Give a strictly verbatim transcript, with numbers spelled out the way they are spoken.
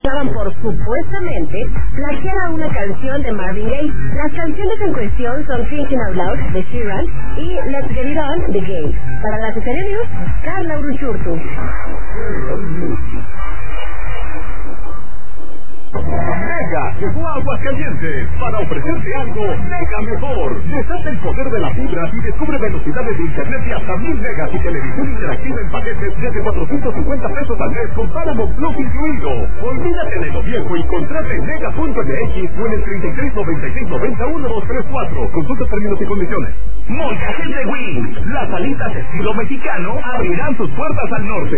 por supuestamente plagiar a una canción de Marvin Gaye. Las canciones en cuestión son Thinking Out Loud de Sheeran y Let's Get It On de Gaye. Para la Cesarea News, Carla Uruchurtu. Mega llegó a Aguascalientes para ofrecerte algo mega mejor. Desata el poder de la fibra y descubre velocidades de internet de hasta mil megas y televisión interactiva en paquetes desde cuatrocientos cincuenta pesos al mes con Paramount Plus incluido. Olvídate de lo viejo y contrate en mega punto m x o en el treinta y tres noventa y seis noventa uno dos tres cuatro. Consulta términos y condiciones. Molcajete Wings, las alitas estilo mexicano abrirán sus puertas al norte.